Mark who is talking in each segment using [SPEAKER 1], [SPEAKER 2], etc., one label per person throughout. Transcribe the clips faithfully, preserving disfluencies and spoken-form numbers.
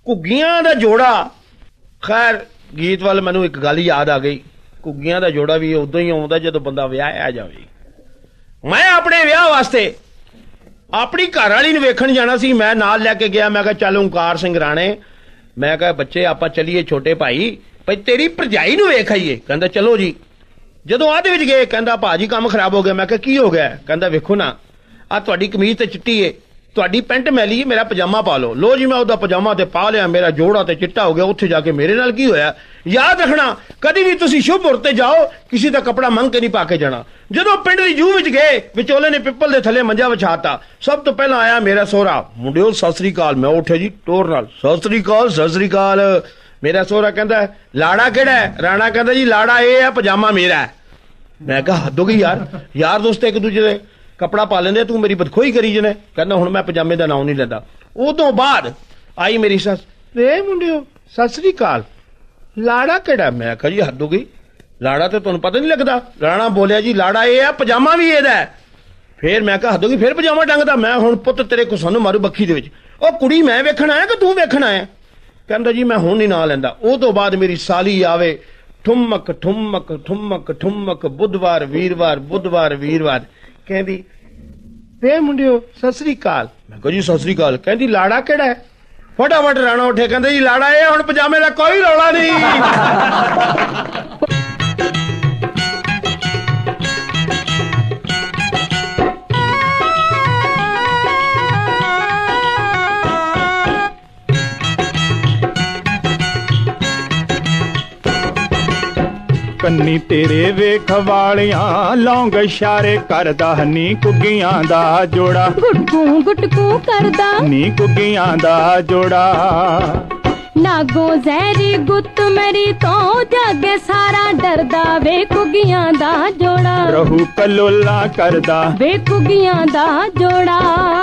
[SPEAKER 1] ਘੁੱਗੀਆਂ ਦਾ ਜੋੜਾ। खैर गीत वाल मैनू एक गल याद आ गई, घुग्गियां दा जोड़ा भी उदों ही आउंदा जदों बंदा विआह जावे। मैं अपने विआह वास्ते अपनी घर वाली नूं वेखण जाना सी, मैं नाल लैके गया। मैं कहा चल ओंकार सिंह राणे, मैं कहा बच्चे आपां चलीए छोटे भाई, भाई तेरी भरजाई नूं वेख आईए। कहंदा चलो जी। जदों आदे विच गए कहंदा भाजी काम खराब हो गया। मैं कहा की हो गया? कहंदा वेखो ना आ तुहाडी कमीज ते चिट्टी है, तुहाडी पैंट मैली है, मेरा पजामा पा लो। लो जी मैं उहदा पजामा ते पा लिया, मेरा जोड़ा ते चिट्टा हो गया। उत्थे जाके मेरे नाल की होया? याद रखना कदी भी तुसीं शुभ मुहूर्त ते जाओ किसी दा कपड़ा मंग के नहीं पा के जाना। जदों पिंड दी जूह विच गए, विचोले ने पिपल दे थले मंजा विछाता। सब तो पहला आया मेरा सोहरा। मुंडिओ सत श्री अकाल। मैं उठे जी टोर नाल, सत श्री अकाल सत श्री अकाल। मेरा सोहरा कहंदा लाड़ा किहड़ा है? राणा कहंदा जी लाड़ा ये है, पजामा मेरा है। मैं कहा हद हो गई यार, यार दोस्त एक दूजे दे कपड़ा पा लेंदे, तू मेरी बदखोई करी जने। कहना हुण मैं पजामे दा नाम नहीं लैंदा। उदों बाद आई मेरी सस, वे मुंडिओ सत श्री अकाल, लाड़ा केड़ा? मैं कहा जी हद हो गई, लाड़ा तो तुहानूं पता नहीं लगदा। राणा बोलिया जी लाड़ा ये है, पजामा भी एहदा है। फिर मैं कहा हद हो गई, फिर पजामा टंगदा। मैं हुण पुੱਤ तेरे को सानू मारू बखी दे विच। ओ कुड़ी मैं वेखण आया कि तू वेखण आया? कहंदा जी मैं हुण नहीं ना लैंदा। उस तो बाद मेरी साली आवे, ठुमक ठुमक ठुमक ठुमक, बुधवार वीरवार बुधवार वीरवार। कहती वे मुंडिओ सत श्री अकाल। मैं कहा जी सत श्री अकाल। कहती लाड़ा केड़ा है? फटाफट राणा उठे कहते जी लाड़ा ये, हुण पजामे दा कोई रौला नहीं।
[SPEAKER 2] ਕੰਨੀ ਤੇਰੇ ਵੇਖ ਵਾਲਿਆਂ ਲੌਂਗ ਇਸ਼ਾਰੇ ਕਰਦਾ ਨੀ ਘੁੱਗੀਆਂ ਦਾ ਜੋੜਾ।
[SPEAKER 3] ਗੁਟਕੂ ਗੁਟਕੂ ਕਰਦਾ
[SPEAKER 2] ਨੀ ਘੁੱਗੀਆਂ ਦਾ ਜੋੜਾ।
[SPEAKER 3] ਨਾਗੋ ਜ਼ਹਿਰੀ ਗੁੱਤ ਮੇਰੀ ਤੋਂ ਜਾਗੇ ਸਾਰਾ ਡਰਦਾ ਵੇ ਘੁੱਗੀਆਂ ਦਾ ਜੋੜਾ।
[SPEAKER 2] ਰਹੂ ਕਲੋਲਾ ਕਰਦਾ
[SPEAKER 3] ਵੇ ਘੁੱਗੀਆਂ ਦਾ ਜੋੜਾ।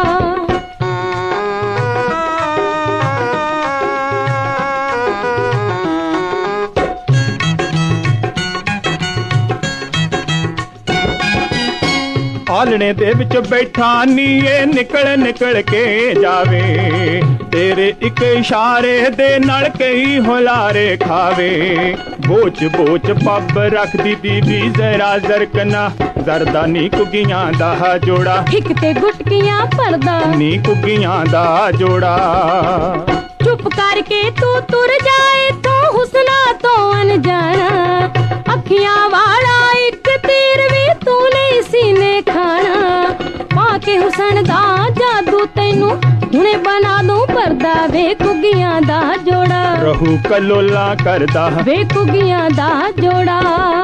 [SPEAKER 3] ਆਲਣੇ ਦੇ ਵਿੱਚ ਬੈਠਾ ਨੀ ਇਹ ਨਿਕਲ ਨਿਕਲ ਕੇ ਜਾਵੇ, ਤੇਰੇ ਇੱਕ ਇਸ਼ਾਰੇ ਦੇ ਨਾਲ ਕਈ ਹੁਲਾਰੇ ਖਾਵੇ। ਬੋਚ ਬੋਚ ਪੱਬ ਰੱਖਦੀ ਬੀਬੀ ਜ਼ਰਾ ਜ਼ਰਕਨਾ, ਜ਼ਰਦਾ ਨੀ ਘੁੱਗੀਆਂ ਦਾ ਜੋੜਾ। ਇੱਕ ਤੇ ਗੁਟਕੀਆਂ ਭਰਦਾ
[SPEAKER 2] ਨੀ ਘੁੱਗੀਆਂ ਦਾ ਜੋੜਾ।
[SPEAKER 3] ਚੁੱਪ ਕਰਕੇ ਤੂੰ ਤੁਰ ਜਾਏ ਤੂੰ ਹੁਸਨਾ ਤੋਂ ਅਣਜਾਣਾ। ਅੱਖੀਆਂ ਵਾਲਾ ਇੱਕ ਤੀਰ ਵੀ ਤੂੰ ਲਈ ਸੀਨੇ ਖਾਣਾ। ਪਾ ਕੇ ਹੁਸਨ ਦਾ ਜਾਦੂ ਤੈਨੂੰ ਹੁਣੇ ਬਣਾ ਦੂੰ ਪਰਦਾ ਵੇ ਘੁੱਗੀਆਂ ਦਾ ਜੋੜਾ।
[SPEAKER 2] ਰਹੂ ਕਲੋਲਾ ਕਰਦਾ
[SPEAKER 3] ਵੇ ਘੁੱਗੀਆਂ ਦਾ ਜੋੜਾ।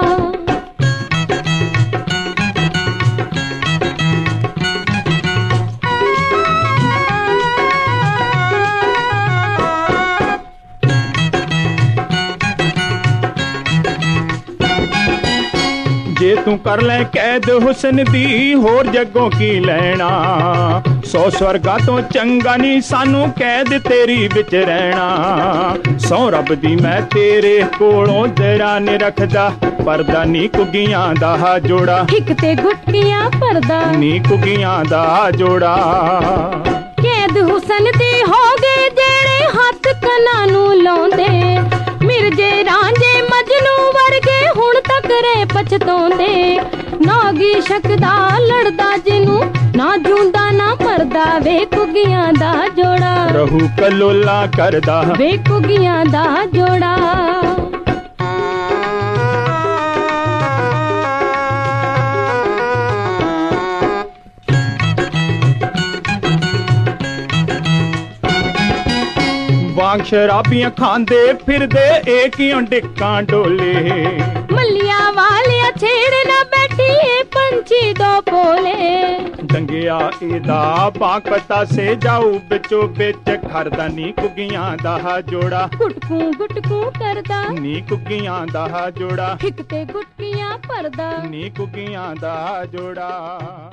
[SPEAKER 2] ਜੇ ਤੂੰ ਕਰ ਲੈ ਕੈਦ ਹੁਸਨ ਦੀ ਹੋਰ ਜੱਗੋਂ ਕੀ ਲੈਣਾ। ਸੌ ਸਵਰਗਾ ਤੋਂ ਚੰਗਾ ਨਹੀਂ ਸਾਨੂੰ ਕੈਦ ਤੇਰੀ ਵਿੱਚ ਰਹਿਣਾ। ਸੌ ਰੱਬ ਦੀ ਮੈਂ ਤੇਰੇ ਕੋਲੋਂ ਜ਼ਰਾ ਨੀ ਰੱਖਦਾ ਪਰਦਾ ਨੀ ਘੁੱਗੀਆਂ ਦਾ ਜੋੜਾ।
[SPEAKER 3] ਇੱਕ ਤੇ ਗੁਟਕੀਆਂ ਭਰਦਾ
[SPEAKER 2] ਨੀ ਘੁੱਗੀਆਂ ਦਾ ਜੋੜਾ।
[SPEAKER 3] ਕੈਦ ਹੁਸਨ ਦੀ ਹੋ ਗਏ ਜਿਹੜੇ ਹੱਥ ਕੰਨਾਂ ਨੂੰ ਲਾਉਂਦੇ। ਮਿਰਜੇ ਰਾਂਝੇ ਮਜਨੂ ਵਰਗੇ ਹੁਣ ਤੱਕ ਰੇ ਪਛਤਾਉਂਦੇ। ਨਾਗੀ ਸ਼ਕਦਾ ਲੜਦਾ ਜਿਹਨੂੰ ਨਾ ਜੂੰਦਾ ਨਾ ਮਰਦਾ ਵੇ ਘੁੱਗੀਆਂ ਦਾ ਜੋੜਾ।
[SPEAKER 2] ਰਹੂ ਕਲੋਲਾ ਕਰਦਾ
[SPEAKER 3] ਵੇ ਘੁੱਗੀਆਂ ਦਾ ਜੋੜਾ। ਵਾਂਗ ਸ਼ਰਾਬੀਆਂ ਖਾਂਦੇ ਫਿਰਦੇ ਏ ਕਿਉਂ ਡਿੱਕਾਂ ਡੋਲੇ। ਮੱਲੀਆਂ ਵਾਲਿਆ ਛੇੜ ਨਾ ਬੈਠੀਏ ਪੰਛੀ ਦੋ ਬੋਲੇ।
[SPEAKER 2] ਡੰਗਿਆ ਇਹਦਾ ਬਾਂਕ ਪਤਾ ਸੇ ਜਾਊ ਵਿੱਚੋਂ ਵਿੱਚ ਖਰਦਾ ਨੀ ਘੁੱਗੀਆਂ ਦਾ ਜੋੜਾ।
[SPEAKER 3] ਗੁਟਕੂ ਗੁਟਕੂ ਕਰਦਾ
[SPEAKER 2] ਨੀ ਘੁੱਗੀਆਂ ਦਾ ਜੋੜਾ।
[SPEAKER 3] ਇੱਕ ਤੇ ਗੁਟਕੀਆਂ ਭਰਦਾ
[SPEAKER 2] ਨੀ ਘੁੱਗੀਆਂ ਦਾ ਜੋੜਾ।